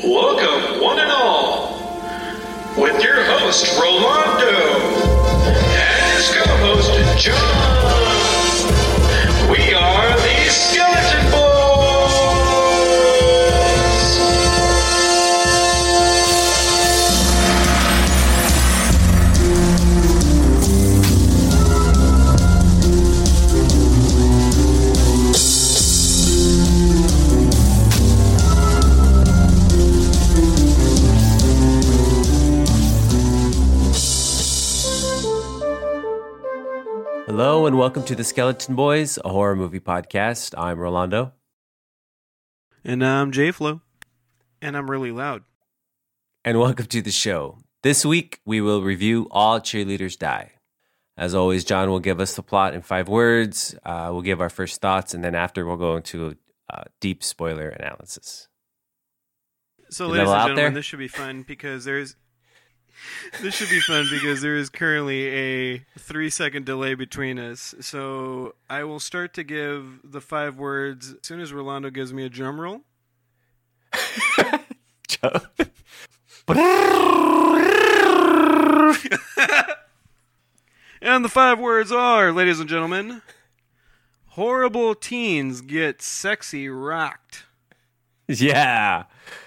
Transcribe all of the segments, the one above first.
Welcome, one and all, with your host, Rolando, and his co-host, John. We are the Skeleton Boys! Hello and welcome to the Skeleton Boys, a horror movie podcast. I'm Rolando. And I'm J-Flo. And I'm really loud. And welcome to the show. This week, we will review All Cheerleaders Die. As always, John will give us the plot in 5 words. We'll give our first thoughts, and then after, we'll go into a deep spoiler analysis. So, ladies and gentlemen, this should be fun because there is currently a 3-second delay between us. So I will start to give the 5 words as soon as Rolando gives me a drum roll. And the 5 words are, ladies and gentlemen, horrible teens get sexy rocked. Yeah.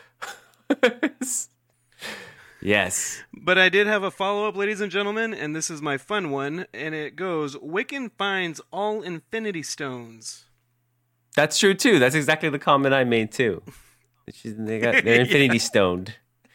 Yes. But I did have a follow-up, ladies and gentlemen, and this is my fun one, and it goes, Wiccan finds all Infinity Stones. That's true, too. That's exactly the comment I made, too. They're Infinity Stoned.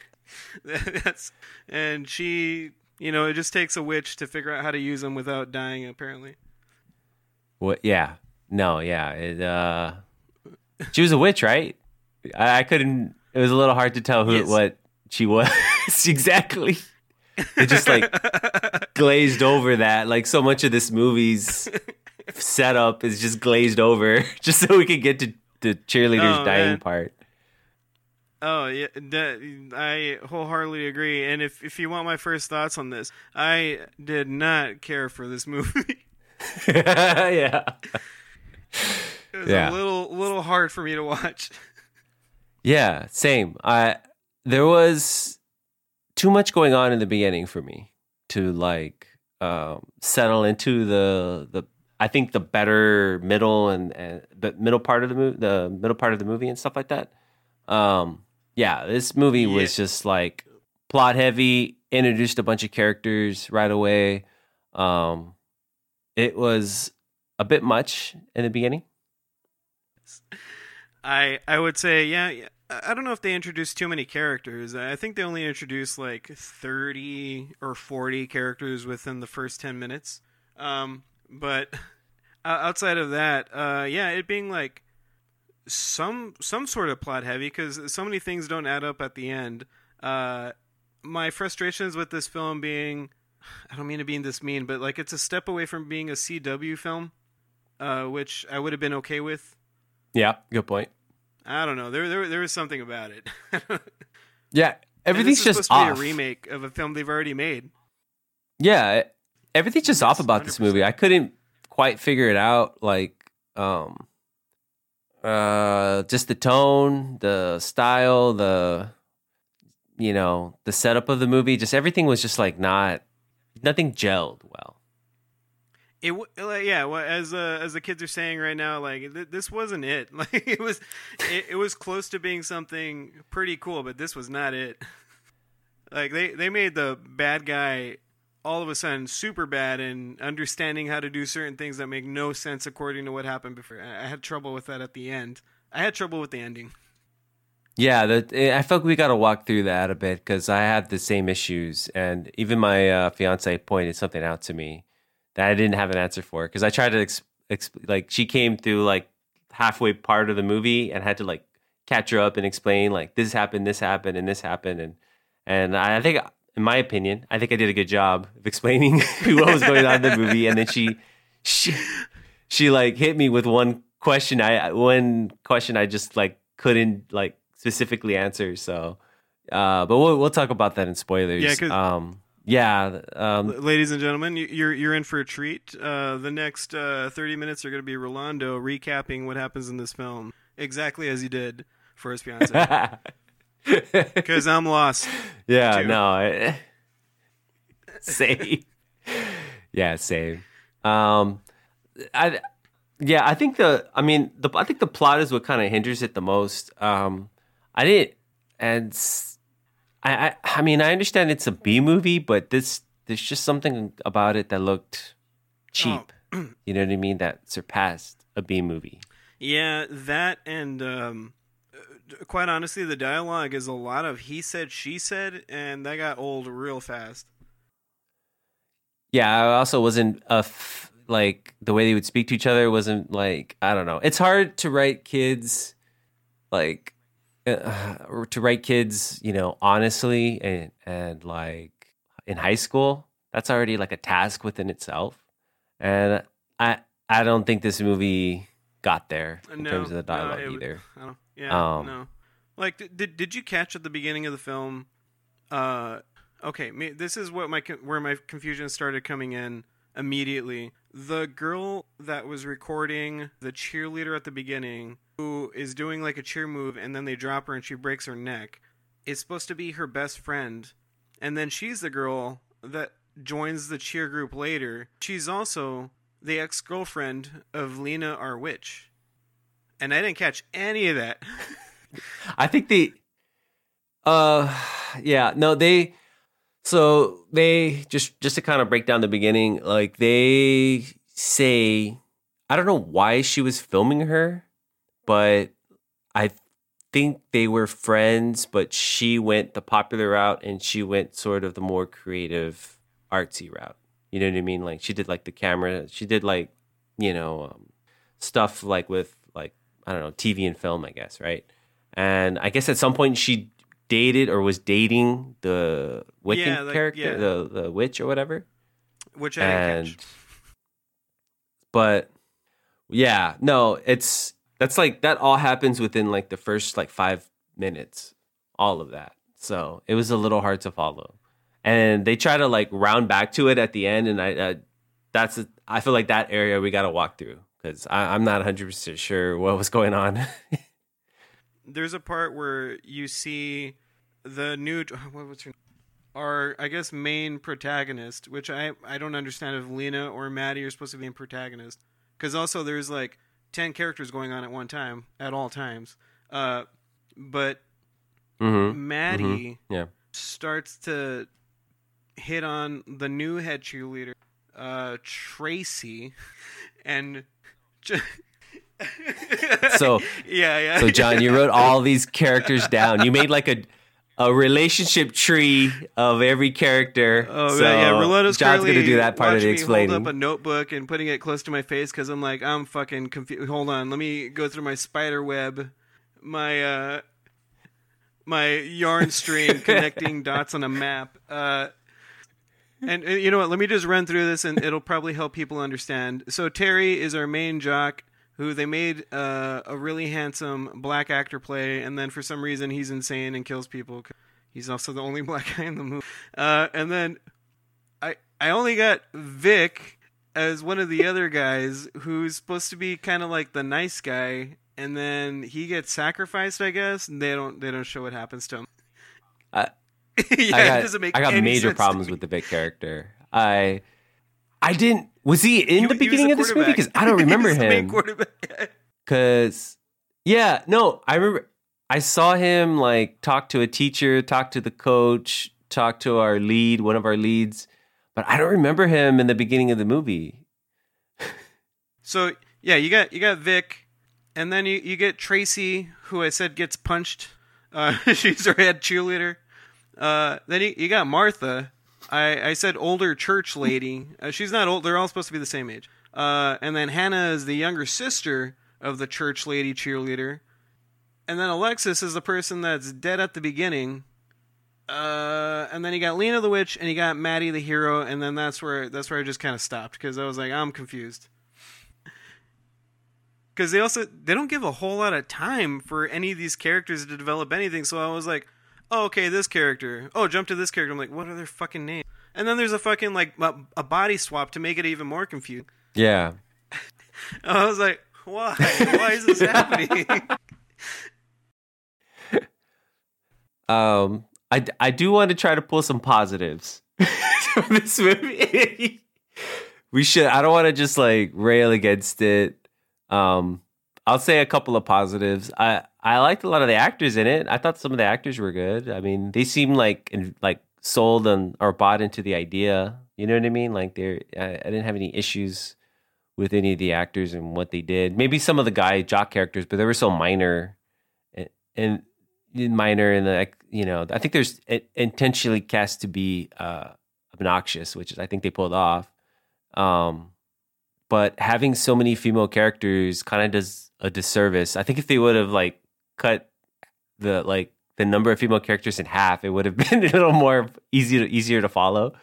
And she, it just takes a witch to figure out how to use them without dying, apparently. What? Yeah. No, yeah. She was a witch, right? I couldn't, it was a little hard to tell what she was. Exactly. It just glazed over that. Like so much of this movie's setup is just glazed over just so we can get to the cheerleaders dying part. Oh, yeah. I wholeheartedly agree. And if you want my first thoughts on this, I did not care for this movie. Yeah. It was a little hard for me to watch. Yeah, same. There was too much going on in the beginning for me to settle into the I think the better middle and the middle part of the movie and stuff like that. This movie was just plot heavy, introduced a bunch of characters right away. It was a bit much in the beginning. I would say, yeah. I don't know if they introduced too many characters. I think they only introduced 30 or 40 characters within the first 10 minutes. But outside of that, it being some sort of plot heavy because so many things don't add up at the end. My frustrations with this film being, I don't mean to be this mean, but it's a step away from being a CW film, which I would have been okay with. Yeah, good point. I don't know. There was something about it. Yeah, everything's just supposed off. To be a remake of a film they've already made. Yeah, everything's just off about 100%. This movie. I couldn't quite figure it out. Just the tone, the style, the setup of the movie. Just everything was just nothing gelled well. As the kids are saying right now, this wasn't it. It was close to being something pretty cool, but this was not it. They made the bad guy all of a sudden super bad and understanding how to do certain things that make no sense according to what happened before. I had trouble with that at the end. I had trouble with the ending. Yeah, I felt we got to walk through that a bit because I had the same issues, and even my fiance pointed something out to me that I didn't have an answer for because I tried to she came through halfway part of the movie and had to catch her up and explain this happened, and this happened, and I think, in my opinion, I think I did a good job of explaining what was going on in the movie, and then she hit me with one question I just couldn't specifically answer. So, but we'll talk about that in spoilers. Yeah, ladies and gentlemen, you're in for a treat. The next 30 minutes are going to be Rolando recapping what happens in this film exactly as he did for his fiance. Because I'm lost. Yeah, too. no. Same. Yeah, same. I think the plot is what kind of hinders it the most. I didn't, and I mean, I understand it's a B movie, but there's just something about it that looked cheap. You know what I mean? That surpassed a B movie. Yeah, that and quite honestly, the dialogue is a lot of he said, she said, and that got old real fast. Yeah, I also wasn't like the way they would speak to each other wasn't like, I don't know. It's hard to write kids like honestly and like in high school. That's already like a task within itself. And I don't think this movie got there in terms of the dialogue either. No. Like, did you catch at the beginning of the film? Okay, this is what where my confusion started coming in immediately. The girl that was recording the cheerleader at the beginning, who is doing like a cheer move, and then they drop her and she breaks her neck, is supposed to be her best friend, and then she's the girl that joins the cheer group later. She's also the ex-girlfriend of Lena, our witch, and I didn't catch any of that. I think So they just to kind of break down the beginning, like they say, I don't know why she was filming her, but I think they were friends, but she went the popular route and she went sort of the more creative, artsy route. You know what I mean? Like she did like the camera, she did like, stuff like with like, I don't know, TV and film, I guess, right? And I guess at some point she dated or was dating the Wiccan character, the witch or whatever. Which I didn't catch. But yeah, no, that's like that all happens within like the first like 5 minutes, all of that. So it was a little hard to follow, and they try to like round back to it at the end, and I feel like that area we got to walk through because I'm not 100% sure what was going on. There's a part where you see the new our I guess main protagonist, which I don't understand if Lena or Maddie are supposed to be in protagonist, because also there's like 10 characters going on at one time at all times. But Maddie starts to hit on the new head cheerleader, Tracy, and. So John, you wrote all these characters down. You made like a relationship tree of every character. Oh, so yeah. Rolando's John's going to do that part of the explaining. Hold up a notebook and putting it close to my face because I'm like, I'm fucking confused. Hold on, let me go through my spider web, my yarn string connecting dots on a map. And you know what? Let me just run through this, and it'll probably help people understand. So Terry is our main jock, who they made a really handsome black actor play, and then for some reason he's insane and kills people. He's also the only black guy in the movie. And then I only got Vic as one of the other guys who's supposed to be kind of like the nice guy, and then he gets sacrificed, I guess, and they don't show what happens to him. I got major problems with the Vic character. I didn't. Was he in the beginning of this movie? Because I don't remember him. Main quarterback. Because I remember I saw him like talk to a teacher, talk to the coach, talk to our lead, one of our leads, but I don't remember him in the beginning of the movie. So yeah, you got Vic, and then you get Tracy, who I said gets punched. She's our head cheerleader. Then you got Martha. I said older church lady. She's not old. They're all supposed to be the same age. And then Hannah is the younger sister of the church lady cheerleader. And then Alexis is the person that's dead at the beginning. And then you got Lena the witch, and you got Maddie the hero. And then that's where I just kind of stopped because I was like, I'm confused. Because they don't give a whole lot of time for any of these characters to develop anything. So I was like, oh, okay, this character. Oh, jump to this character. I'm like, what are their fucking names? And then there's a fucking, like, a body swap to make it even more confusing. Yeah. I was like, why? Why is this happening? I do want to try to pull some positives from this movie. We should. I don't want to just like rail against it. I'll say a couple of positives. I liked a lot of the actors in it. I thought some of the actors were good. I mean, they seemed like sold on or bought into the idea. You know what I mean? Like I didn't have any issues with any of the actors and what they did. Maybe some of the jock characters, but they were so minor and minor in the, you know, I think there's intentionally cast to be obnoxious, which is I think they pulled off. But having so many female characters kind of does a disservice. I think if they would have like cut the number of female characters in half, it would have been a little more easier to follow.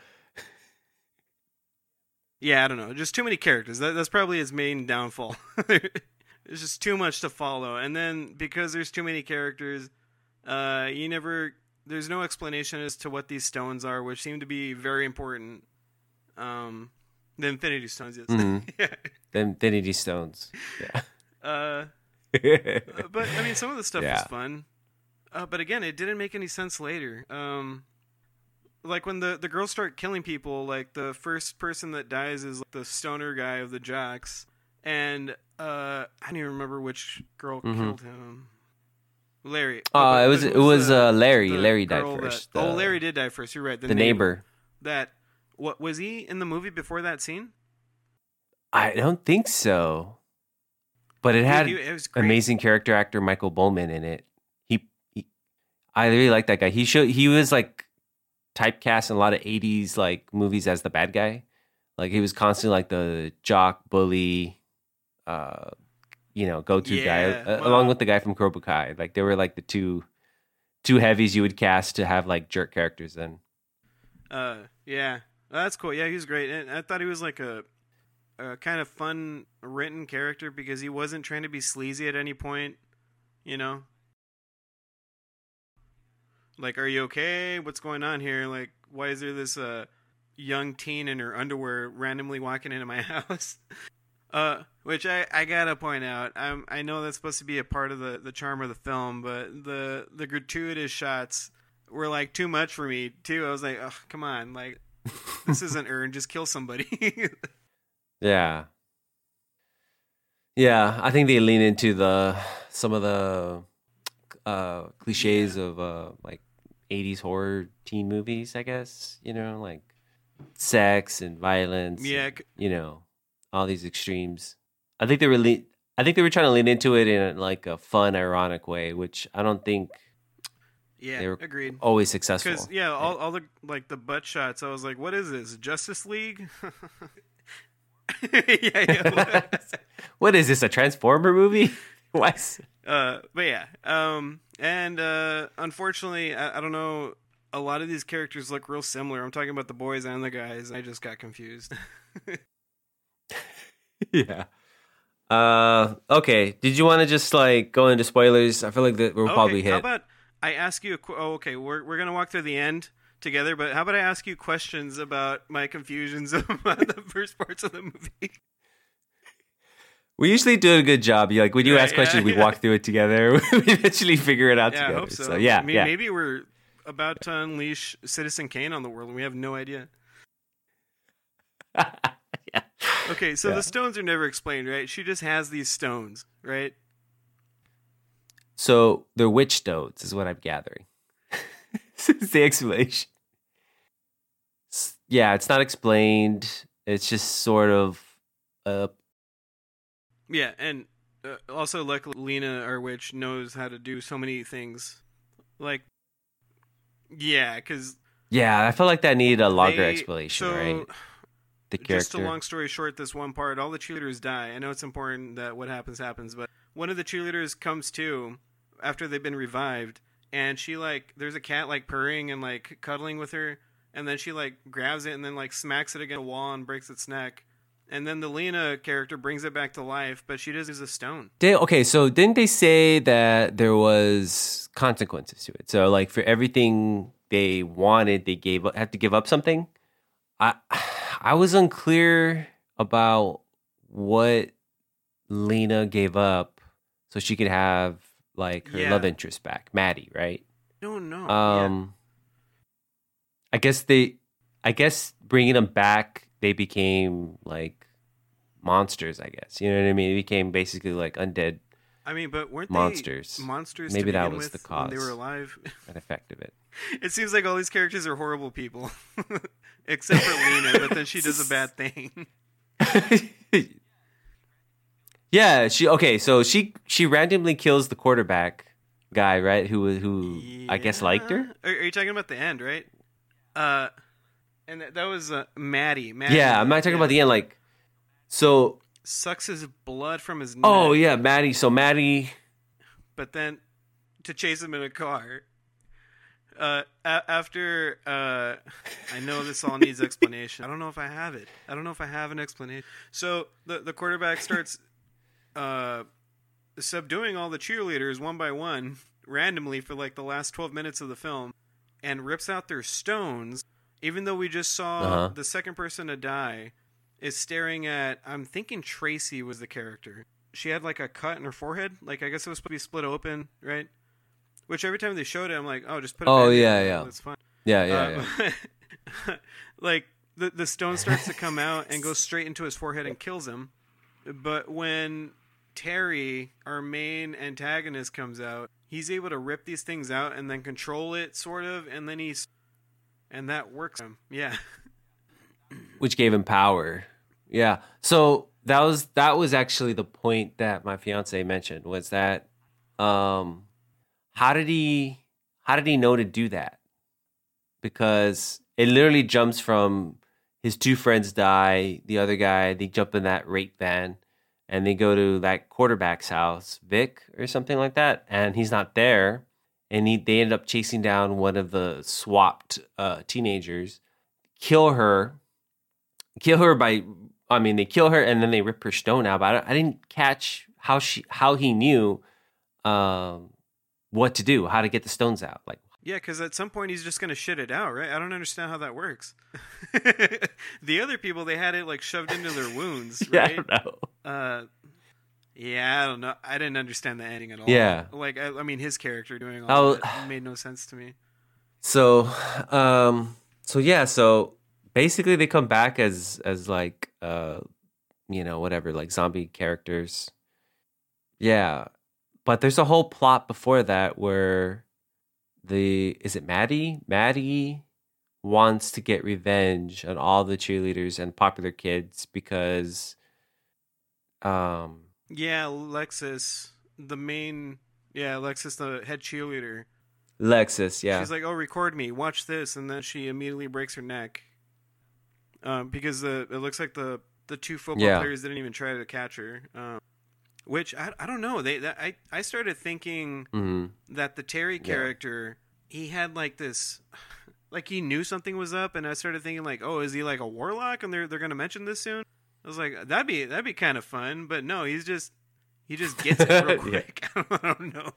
Yeah, I don't know. Just too many characters. That's probably his main downfall. There's just too much to follow. And then because there's too many characters, there's no explanation as to what these stones are, which seem to be very important. The Infinity Stones, yes. Mm-hmm. Yeah. The Infinity Stones. Yeah. But I mean, some of the stuff was fun. But again, it didn't make any sense later. Like when the girls start killing people, like the first person that dies is like the stoner guy of the jocks, and I don't even remember which girl killed him. Larry. It was Larry. Larry died first. Larry did die first. You're right. The neighbor. What was he in the movie before that scene? I don't think so. But it had amazing character actor Michael Bowman in it. I really like that guy. He was like typecast in a lot of 80s like movies as the bad guy. Like he was constantly like the jock bully go-to guy along with the guy from Cobra Kai. Like they were like the two heavies you would cast to have like jerk characters then. Yeah. That's cool. Yeah, he was great. And I thought he was like a kind of fun written character because he wasn't trying to be sleazy at any point, you know? Like, are you okay? What's going on here? Like, why is there this young teen in her underwear randomly walking into my house? Which I gotta point out. I know that's supposed to be a part of the charm of the film, but the gratuitous shots were like too much for me too. I was like, oh, come on, like this isn't earned. Just kill somebody. Yeah. I think they lean into some of the cliches of like 80s horror teen movies, I guess, you know, like sex and violence. Yeah. And, you know, all these extremes. I think they were trying to lean into it in like a fun, ironic way, which I don't think they were agreed. Always successful. Because all the like the butt shots, I was like, what is this? Justice League? Yeah. What is this? A Transformer movie? What? But yeah. And unfortunately, I don't know. A lot of these characters look real similar. I'm talking about the boys and the guys. I just got confused. Yeah. Okay. Did you want to just like go into spoilers? I feel like that we'll probably hit. How about I ask you we're gonna walk through the end together, but how about I ask you questions about my confusions about the first parts of the movie? We usually do a good job. Like when you ask questions, we walk through it together. We eventually figure it out together. I hope so. Maybe we're about to unleash Citizen Kane on the world and we have no idea. Yeah. Okay, so the stones are never explained, right? She just has these stones, right? So they're witch stones, is what I'm gathering. It's the explanation. Yeah, it's not explained. It's just sort of. Yeah, and also, like Lena, our witch, knows how to do so many things. Like, yeah, because. Yeah, I felt like that needed a longer explanation, right? The character. Just a long story short, this one part, all the cheerleaders die. I know it's important that what happens, but one of the cheerleaders comes to after they've been revived, and she, like, there's a cat, like, purring and, like, cuddling with her, and then she, like, grabs it and then, like, smacks it against a wall and breaks its neck. And then the Lena character brings it back to life, but she does use a stone. Okay, so didn't they say that there was consequences to it? So, like, for everything they wanted, they had to give up something? I was unclear about what Lena gave up so she could have like her love interest back, Maddie, right? don't know. I guess bringing them back, they became like monsters. I guess you know what I mean. They became basically like undead. I mean, but weren't monsters. they monsters? Maybe to that begin was with the cause. when they were alive. An effect of it. It seems like all these characters are horrible people, except for Lena. But then she does a bad thing. Yeah, so she randomly kills the quarterback guy, right? Who I guess liked her. Are you talking about the end, right? And that was Maddie. Yeah, I'm not talking about the end. Like, so sucks his blood from his neck. Oh yeah, Maddie. So Maddie, but then to chase him in a car. After I know this all needs explanation. I don't know if I have it. I don't know if I have an explanation. So the quarterback starts subduing all the cheerleaders one by one randomly for like the last 12 minutes of the film and rips out their stones, even though we just saw the second person to die is staring at, I'm thinking Tracy was the character. She had like a cut in her forehead. Like I guess it was supposed to be split open, right? Which every time they showed it, I'm like, oh, just put it back yeah. That's fine. Yeah. Like, the stone starts to come out and goes straight into his forehead and kills him. But when Terry, our main antagonist, comes out, he's able to rip these things out and then control it, sort of, and then and that works him. Yeah. Which gave him power. Yeah. So that was actually the point that my fiance mentioned, was that how did he know to do that? Because it literally jumps from his two friends die, the other guy, they jump in that rape van, and they go to that quarterback's house, Vic or something like that, and he's not there. And they end up chasing down one of the swapped teenagers, kill her they kill her and then they rip her stone out. But I didn't catch how he knew what to do, how to get the stones out. Like, yeah, because at some point he's just going to shit it out, right? I don't understand how that works. The other people, they had it like shoved into their wounds, right? Yeah, I don't know. Yeah, I don't know. I didn't understand the ending at all. Yeah. Like, I mean, his character doing all that made no sense to me. So basically they come back as like, whatever, like zombie characters. Yeah. But there's a whole plot before that where is it Maddie? Maddie wants to get revenge on all the cheerleaders and popular kids because Alexis, Alexis, the head cheerleader. Lexus, yeah. She's like, oh, record me, watch this, and then she immediately breaks her neck. Because it looks like the two football players didn't even try to catch her. Which I don't know. I started thinking that the Terry character, he had like this, like he knew something was up, and I started thinking like, oh, is he like a warlock, and they're going to mention this soon? I was like, that'd be kind of fun, but no, he just gets it real quick. I don't know.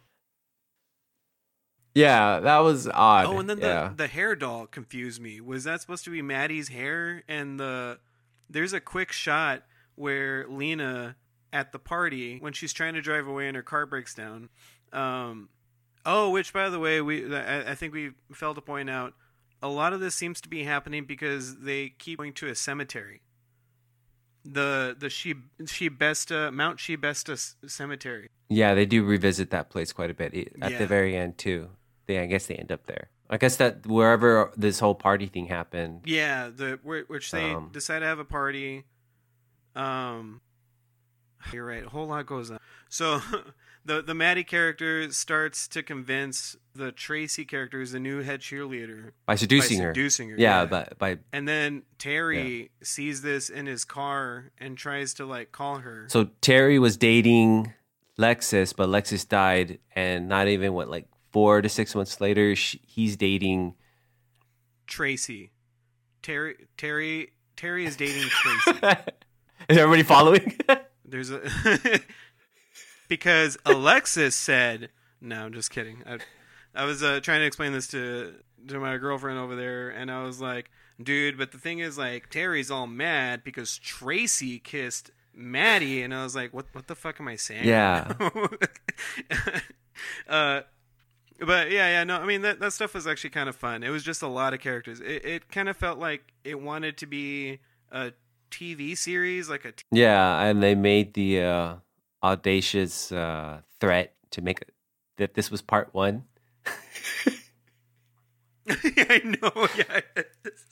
Yeah, that was odd. Oh, and then the hair doll confused me. Was that supposed to be Maddie's hair? And there's a quick shot where Lena, at the party, when she's trying to drive away and her car breaks down. Which, by the way, I think we failed to point out, a lot of this seems to be happening because they keep going to a cemetery. The Mount Shibesta Cemetery. Yeah, they do revisit that place quite a bit at the very end too. I guess they end up there. I guess that wherever this whole party thing happened. Yeah, which they decide to have a party. You're right. A whole lot goes on. So the Maddie character starts to convince the Tracy character, who's the new head cheerleader, by seducing her. Yeah, by and then Terry sees this in his car and tries to like call her. So Terry was dating Lexus, but Lexus died, and not even 4 to 6 months later, he's dating Tracy. Terry is dating Tracy. Is everybody following? There's because Alexis said, no, I'm just kidding. I was trying to explain this to my girlfriend over there, and I was like, dude, but the thing is, like, Terry's all mad because Tracy kissed Maddie, and I was like, what the fuck am I saying? Yeah. But yeah, no, I mean that stuff was actually kind of fun. It was just a lot of characters. It kind of felt like it wanted to be a TV series, like a. Yeah, and they made the audacious threat to make that this was part one. I know. Yeah.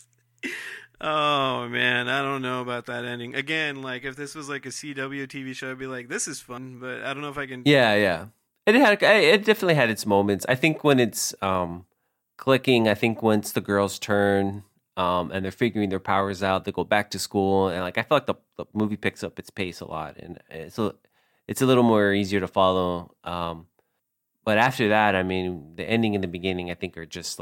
Oh man, I don't know about that ending. Again, like if this was like a CW TV show, I'd be like, this is fun, but I don't know if I can. Yeah. It definitely had its moments. I think when it's clicking, I think once the girls turn and they're figuring their powers out, they go back to school, and like I feel like the movie picks up its pace a lot, and it's a little more easier to follow. But after that, I mean, the ending and the beginning, I think, are just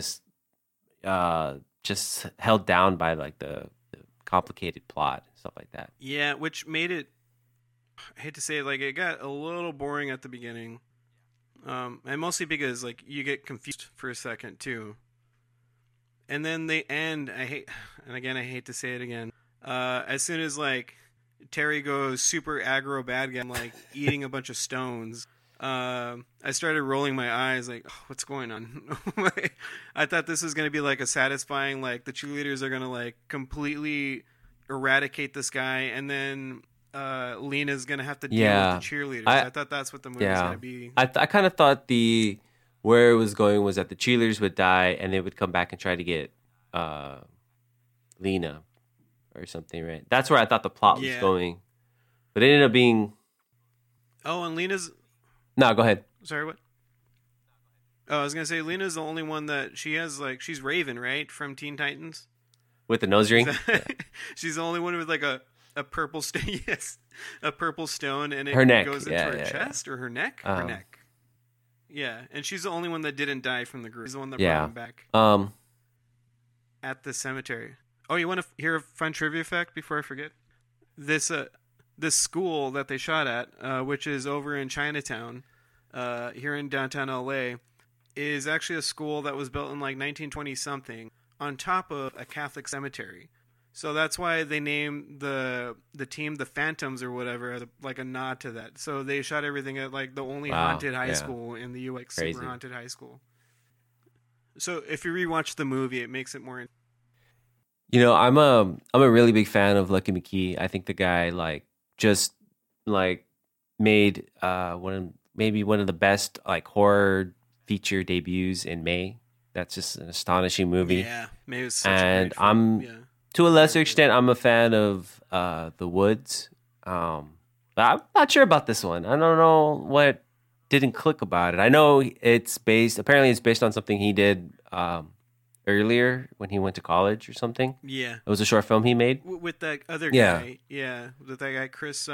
held down by like the complicated plot and stuff like that. Yeah, which made it. I hate to say it, like it got a little boring at the beginning, and mostly because like you get confused for a second too, and then they end. I hate to say it again. As soon as like Terry goes super aggro bad guy, like eating a bunch of stones, I started rolling my eyes like, oh, what's going on? I thought this was gonna be like a satisfying, like the cheerleaders are gonna like completely eradicate this guy, and then. Lena's gonna have to deal with the cheerleaders. I thought that's what the movie was gonna be. I kind of thought where it was going was that the cheerleaders would die and they would come back and try to get Lena or something, right? That's where I thought the plot was going, but it ended up being. Oh, and Lena's. No, go ahead. Sorry, what? Oh, I was gonna say Lena's the only one that she has like she's Raven, right, from Teen Titans. With the nose ring. She's the only one with like a purple stone. Yes, a purple stone, and it her neck goes into her chest or her neck. Her neck. Yeah, and she's the only one that didn't die from the group. She's the one that brought him back. At the cemetery. Oh, you want to hear a fun trivia fact before I forget? This school that they shot at, which is over in Chinatown, here in downtown LA, is actually a school that was built in like 1920 something on top of a Catholic cemetery. So that's why they named the team the Phantoms or whatever, as like a nod to that. So they shot everything at like the only haunted high school in the U.S. Like super haunted high school. So if you rewatch the movie, it makes it more. You know, I'm a really big fan of Lucky McKee. I think the guy made one of the best like horror feature debuts in May. That's just an astonishing movie. Yeah, May was such a great film. To a lesser extent, I'm a fan of The Woods. But I'm not sure about this one. I don't know what didn't click about it. I know apparently it's based on something he did earlier when he went to college or something. Yeah. It was a short film he made. With that other guy. Yeah. With that guy, Chris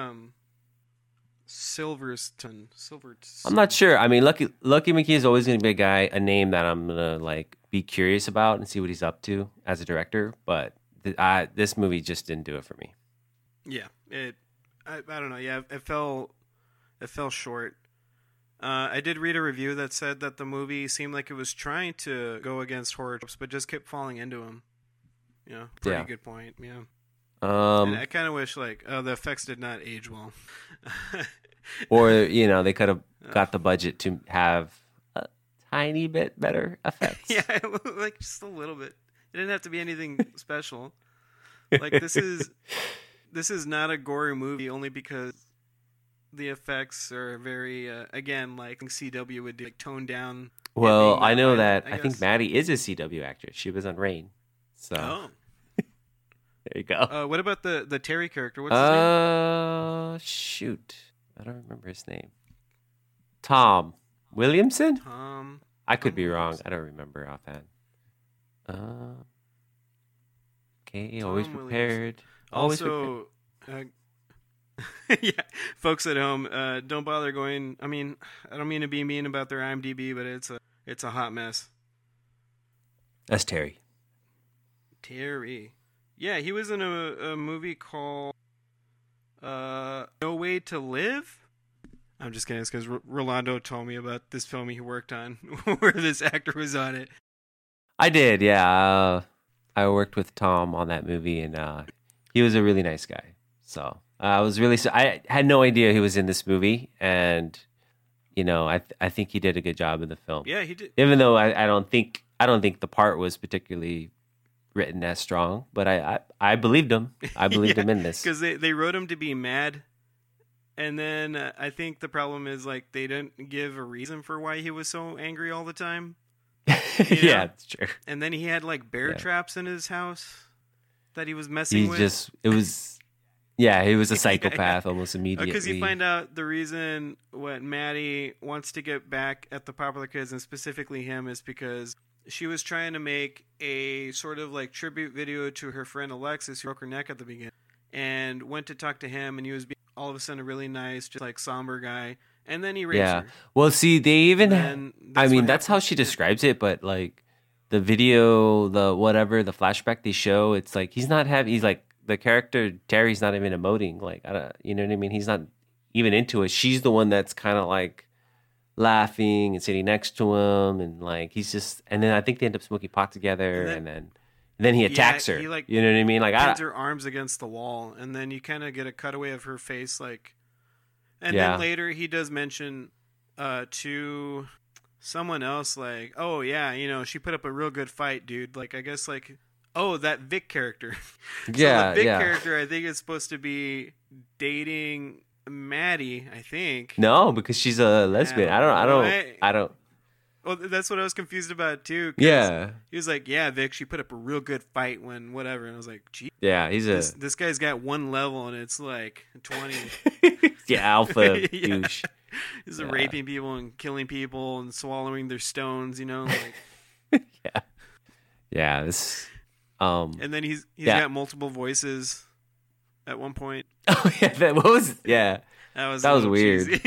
Silverton. I'm not sure. I mean, Lucky McKee is always going to be a name that I'm going to like be curious about and see what he's up to as a director. But this movie just didn't do it for me. Yeah, I don't know. Yeah, it fell short. I did read a review that said that the movie seemed like it was trying to go against horror tropes, but just kept falling into them. Pretty good point. Yeah. And I kind of wish the effects did not age well. Or they could have got the budget to have a tiny bit better effects. Yeah, like just a little bit. It didn't have to be anything special. Like this is not a gory movie only because the effects are very again like CW would do, like tone down. Well, I know that I think Maddie is a CW actress. She was on Rain. So there you go. What about the Terry character? What's his name? Shoot. I don't remember his name. Tom Williamson? I could be wrong. I don't remember offhand. Okay, Tom always prepared. Also, yeah, folks at home, don't bother going. I mean, I don't mean to be mean about their IMDb, but it's a hot mess. That's Terry. Terry, yeah, he was in a movie called No Way to Live. I'm just kidding, because Rolando told me about this film he worked on, where this actor was on it. I did, yeah. I worked with Tom on that movie, and he was a really nice guy. So I had no idea he was in this movie, and I think he did a good job in the film. Yeah, he did. Even though I don't think the part was particularly written as strong, but I believed him. I believed him in this. Because they wrote him to be mad, and then I think the problem is like they didn't give a reason for why he was so angry all the time. Yeah, it's true. And then he had like bear traps in his house that he was messing with. He was a psychopath almost immediately. Because you find out the reason what Maddie wants to get back at the Popular Kids, and specifically him, is because she was trying to make a sort of like tribute video to her friend Alexis, who broke her neck at the beginning, and went to talk to him, and he was all of a sudden a really nice, just like somber guy, and then he rapes her. Well, see, they even, that's how she describes it, but like the video, the flashback they show, it's like he's like, the character Terry's not even emoting, like, you know what I mean? He's not even into it. She's the one that's kind of like laughing and sitting next to him, and like he's just, and then I think they end up smoking pot together, and then he attacks her. He, like, you know what I mean? Like, pins her arms against the wall, and then you kind of get a cutaway of her face, like, and then later he does mention to someone else, like, oh yeah, she put up a real good fight, dude. Like, I guess like, oh, that Vic character. So the Vic character, I think, is supposed to be dating Maddie, I think. No, because she's a lesbian. I don't. Well, that's what I was confused about too. Yeah. He was like, yeah, Vic, she put up a real good fight when whatever. And I was like, gee. Yeah, this guy's got one level and it's like 20. Yeah, alpha douche. He's raping people and killing people and swallowing their stones, like. Yeah. Yeah, this... and then he's got multiple voices at one point. Oh yeah, that was weird.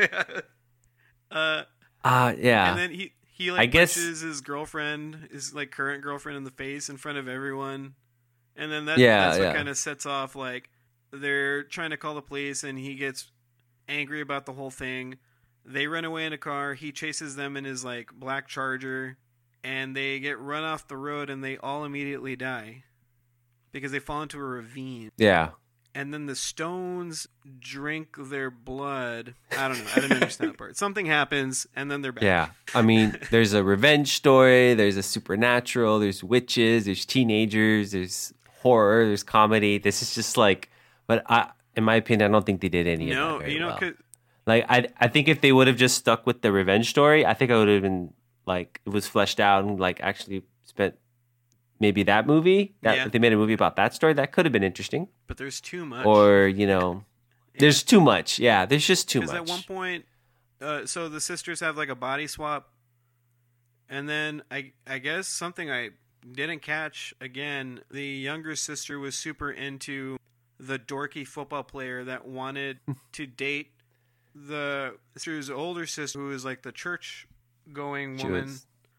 Yeah. And then he like punches his girlfriend, his like current girlfriend, in the face in front of everyone, and then that's what kind of sets off, like, they're trying to call the police, and he gets angry about the whole thing. They run away in a car. He chases them in his like black Charger. And they get run off the road, and they all immediately die because they fall into a ravine. Yeah. And then the stones drink their blood. I don't know. I didn't understand that part. Something happens, and then they're back. Yeah. I mean, there's a revenge story. There's a supernatural. There's witches. There's teenagers. There's horror. There's comedy. This is just like, but in my opinion, I don't think they did any of that very well. Like, I think if they would have just stuck with the revenge story, I think I would have been... like, it was fleshed out and like actually spent maybe that movie if they made a movie about that story, that could have been interesting. But there's too much. Or there's too much. Yeah, there's just too much. Because at one point, so the sisters have like a body swap, and then I guess something I didn't catch again. The younger sister was super into the dorky football player that wanted to date the sister's older sister, who was like the church going woman,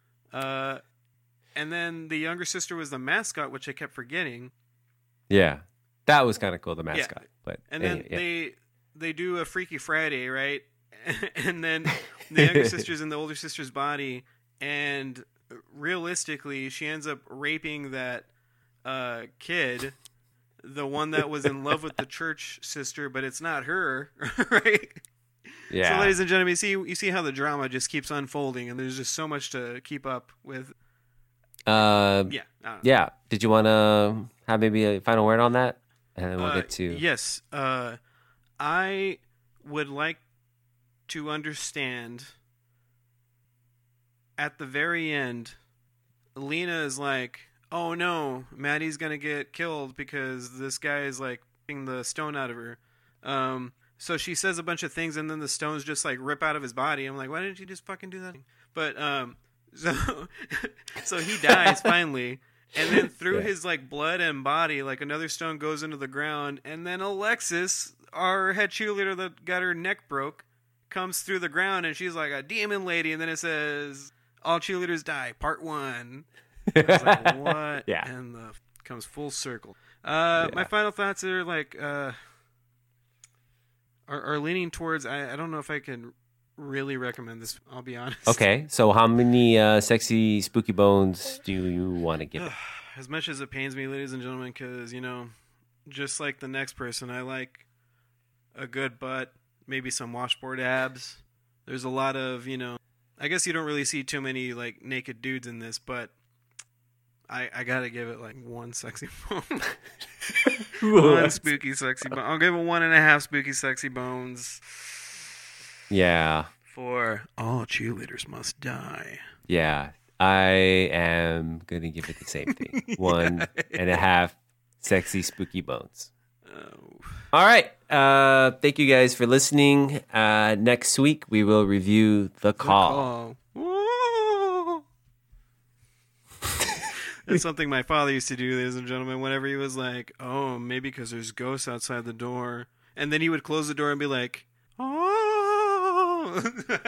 and then the younger sister was the mascot, which I kept forgetting. Yeah, that was kind of cool, the mascot. But then they do a Freaky Friday, right? And then the younger sister's in the older sister's body, and realistically, she ends up raping that kid, the one that was in love with the church sister, but it's not her, right? Yeah. So, ladies and gentlemen, you see how the drama just keeps unfolding, and there's just so much to keep up with. Yeah. Did you want to have maybe a final word on that, and then we'll get to? Yes. I would like to understand. At the very end, Lena is like, "Oh no, Maddie's gonna get killed because this guy is like taking the stone out of her." So she says a bunch of things, and then the stones just like rip out of his body. I'm like, why didn't you just fucking do that? But so he dies finally, and then through his like blood and body, like another stone goes into the ground, and then Alexis, our head cheerleader that got her neck broke, comes through the ground, and she's like a demon lady, and then it says, "All cheerleaders die, Part 1." I was like, what? Yeah. And comes full circle. My final thoughts are like. Are leaning towards. I don't know if I can really recommend this. I'll be honest. Okay, so how many sexy spooky bones do you want to give it? As much as it pains me, ladies and gentlemen, because just like the next person, I like a good butt, maybe some washboard abs, There's a lot of, I guess you don't really see too many like naked dudes in this, but I gotta give it like one sexy bone. One spooky sexy bone. I'll give it 1.5 spooky sexy bones. Yeah. For all cheerleaders must die. Yeah. I am going to give it the same thing. 1.5 sexy spooky bones. Oh. All right. Thank you guys for listening. Next week, we will review The Call. That's something my father used to do, ladies and gentlemen, whenever he was like, oh, maybe because there's ghosts outside the door. And then he would close the door and be like, oh.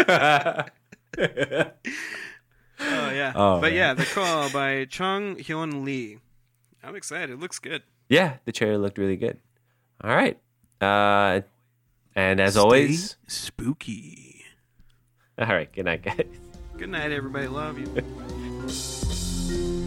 Oh, yeah. But yeah, The Call by Chung Hyun Lee. I'm excited. It looks good. Yeah, the trailer looked really good. All right. And as always, spooky. All right. Good night, guys. Good night, everybody. Love you.